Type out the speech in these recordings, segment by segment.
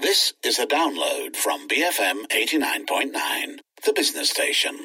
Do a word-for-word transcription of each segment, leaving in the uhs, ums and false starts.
This is a download from B F M eighty-nine point nine, the business station.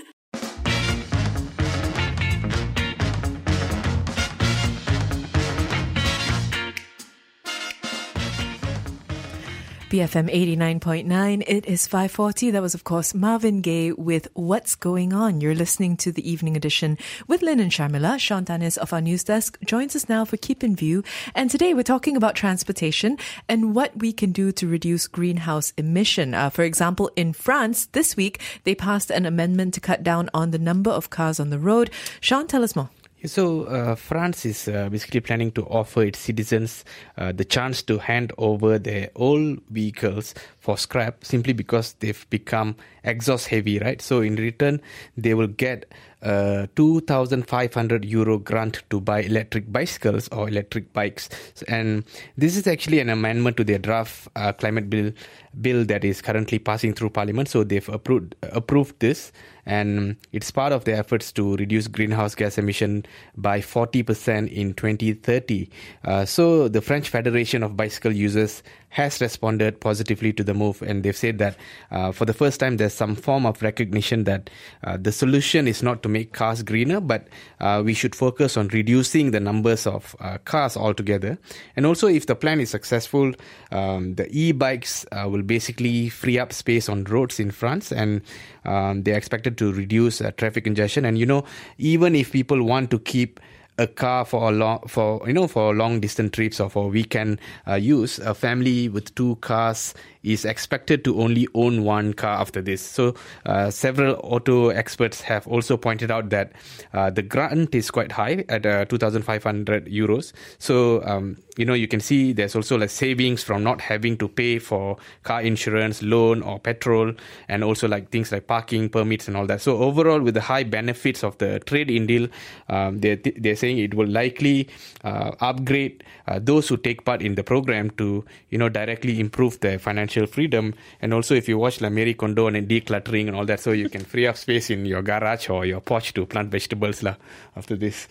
B F M eighty-nine point nine, it is five forty. That was, of course, Marvin Gaye with What's Going On. You're listening to the Evening Edition with Lynn and Sharmila. Sean Tanis of our news desk joins us now for Keep in View. And today we're talking about transportation and what we can do to reduce greenhouse emission. Uh, for example, in France, this week, they passed an amendment to cut down on the number of cars on the road. Sean, tell us more. So, uh, France is uh, basically planning to offer its citizens uh, the chance to hand over their old vehicles for scrap simply because they've become exhaust heavy, right? So, in return, they will get a two thousand five hundred euro grant to buy electric bicycles or electric bikes. And this is actually an amendment to their draft uh, climate bill bill that is currently passing through Parliament. So, they've approved approved this. And it's part of their efforts to reduce greenhouse gas emission by forty percent in twenty thirty. Uh, so the French Federation of Bicycle Users has responded positively to the move, and they've said that uh, for the first time there's some form of recognition that uh, the solution is not to make cars greener, but uh, we should focus on reducing the numbers of uh, cars altogether. And also, if the plan is successful, um, the e-bikes uh, will basically free up space on roads in France, and um, they're expected to reduce uh, traffic congestion. And you know, even if people want to keep a car for a long, for you know, for long distance trips or for weekend uh, use, a family with two cars is expected to only own one car after this. So uh, several auto experts have also pointed out that uh, the grant is quite high at uh, two thousand five hundred euros. So um, you know, you can see there's also like savings from not having to pay for car insurance, loan or petrol, and also like things like parking permits and all that. So overall, with the high benefits of the trade-in deal, um, they're, they're saying it will likely uh, upgrade uh, those who take part in the program to, you know, directly improve their financial freedom. And also, if you watch like Marie Kondo and decluttering and all that, so you can free up space in your garage or your porch to plant vegetables lah after this.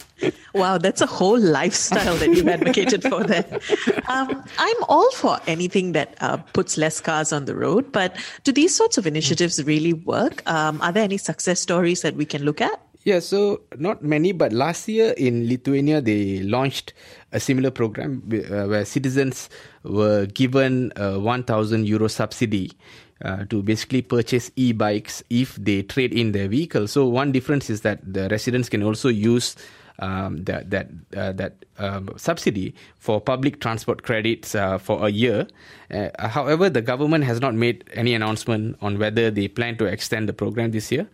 Wow, that's a whole lifestyle that you've advocated for there. Um, I'm all for anything that uh, puts less cars on the road, but do these sorts of initiatives really work? Um, are there any success stories that we can look at? Yeah, so not many, but last year in Lithuania, they launched a similar program uh, where citizens were given a one thousand euro subsidy uh, to basically purchase e-bikes if they trade in their vehicle. So one difference is that the residents can also use Um, that that uh, that um, subsidy for public transport credits uh, for a year. Uh, however, the government has not made any announcement on whether they plan to extend the program this year.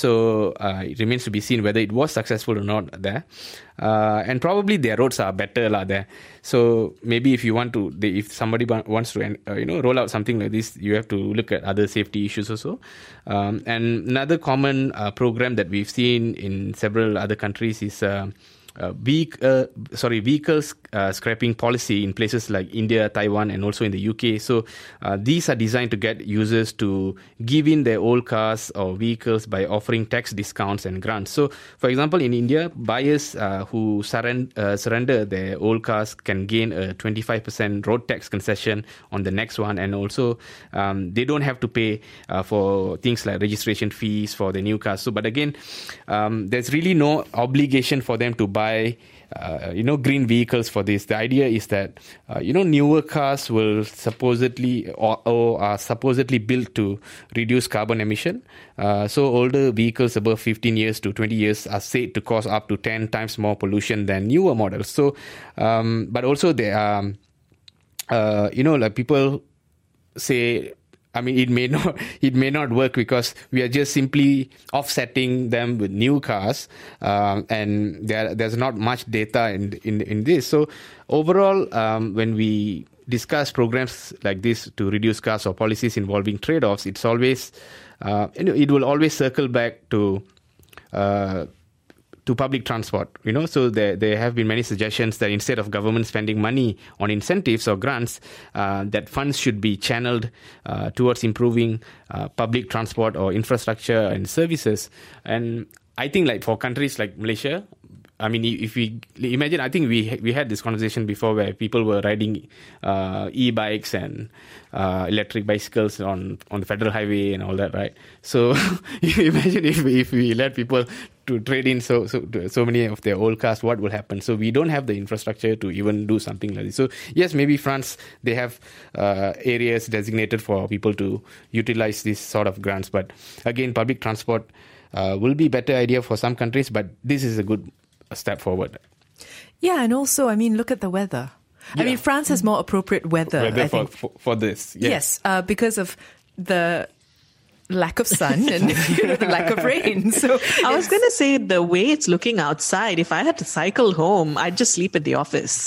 So uh, it remains to be seen whether it was successful or not there. Uh, and probably their roads are better lah there. So maybe if you want to, they, if somebody wants to, uh, you know, roll out something like this, you have to look at other safety issues also. Um, and another common uh, program that we've seen in several other countries is uh, uh, vehicle, uh, sorry, vehicles uh, scrapping policy in places like India, Taiwan, and also in the U K. So uh, these are designed to get users to give in their old cars or vehicles by offering tax discounts and grants. So, for example, in India, buyers uh, who surrend, uh, surrender their old cars can gain a twenty-five percent road tax concession on the next one, and also um, they don't have to pay uh, for things like registration fees for the new cars. So, but again, um, there's really no obligation for them to buy Uh, you know, green vehicles for this. The idea is that, uh, you know, newer cars will supposedly or, or are supposedly built to reduce carbon emission. Uh, so older vehicles above fifteen years to twenty years are said to cause up to ten times more pollution than newer models. So, um, but also there are, uh, you know, like people say, I mean, it may not it may not work because we are just simply offsetting them with new cars, um, and there there's not much data in in in this. So overall, um, when we discuss programs like this to reduce cars or policies involving trade-offs, it's always uh, you know, it will always circle back to uh, to public transport, you know. So there there have been many suggestions that instead of government spending money on incentives or grants, uh, that funds should be channeled uh, towards improving uh, public transport or infrastructure and services. And I think like for countries like Malaysia, I mean, if we imagine, I think we we had this conversation before where people were riding uh, e-bikes and uh, electric bicycles on, on the federal highway and all that, right? So imagine if we, if we let people to trade in so so so many of their old cars, what will happen? So we don't have the infrastructure to even do something like this. So yes, maybe France, they have uh, areas designated for people to utilize this sort of grants, but again, public transport uh, will be a better idea for some countries, but this is a good step forward. Yeah, and also, I mean, look at the weather. Yeah. I mean, France has more appropriate weather, weather I for, think. For, for this. Yes, yes uh, because of the lack of sun and you know, the lack of rain. So I was going to say, the way it's looking outside, if I had to cycle home, I'd just sleep at the office.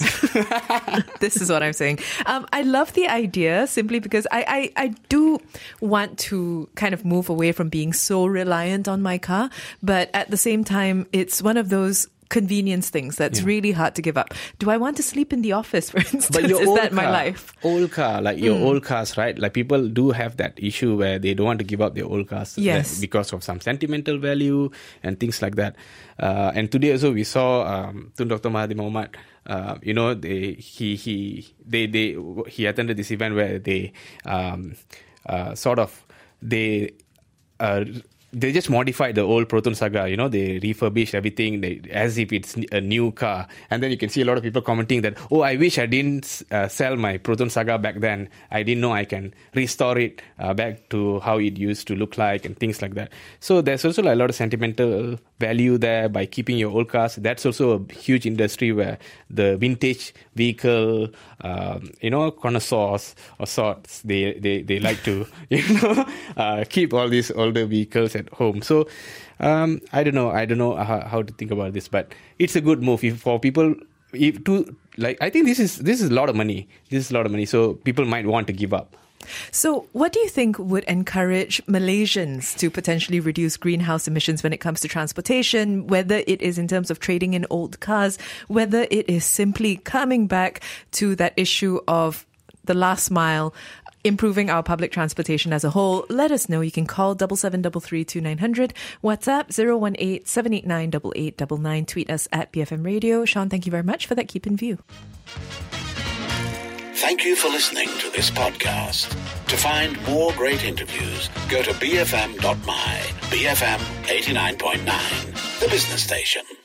This is what I'm saying. Um, I love the idea simply because I, I, I do want to kind of move away from being so reliant on my car. But at the same time, it's one of those convenience things that's yeah. really hard to give up. Do I want to sleep in the office, for instance? But your is old that car, my life? Old car, like your mm. old cars, right? Like people do have that issue where they don't want to give up their old cars yes. because of some sentimental value and things like that. Uh, and today also we saw um, Tun Doctor Mahathir Mohamad. Uh, you know, they he he they they he attended this event where they um, uh, sort of they. Uh, They just modified the old Proton Saga, you know, they refurbished everything they, as if it's a new car. And then you can see a lot of people commenting that, oh, I wish I didn't uh, sell my Proton Saga back then. I didn't know I can restore it uh, back to how it used to look like and things like that. So there's also a lot of sentimental value there by keeping your old cars. That's also a huge industry where the vintage vehicle, um, you know, connoisseurs or sorts, they, they, they like to, you know, uh, keep all these older vehicles at home. So um, I don't know. I don't know how, how to think about this, but it's a good move if for people. If to like, I think this is this is a lot of money. This is a lot of money. So people might want to give up. So what do you think would encourage Malaysians to potentially reduce greenhouse emissions when it comes to transportation, whether it is in terms of trading in old cars, whether it is simply coming back to that issue of the last mile, improving our public transportation as a whole? Let us know. You can call seven seven three three two nine hundred, WhatsApp zero one eight seven eight nine eight eight nine nine, tweet us at B F M Radio. Sean, thank you very much for that Keep in View. Thank you for listening to this podcast. To find more great interviews, go to b f m dot my, B F M eighty-nine point nine, the business station.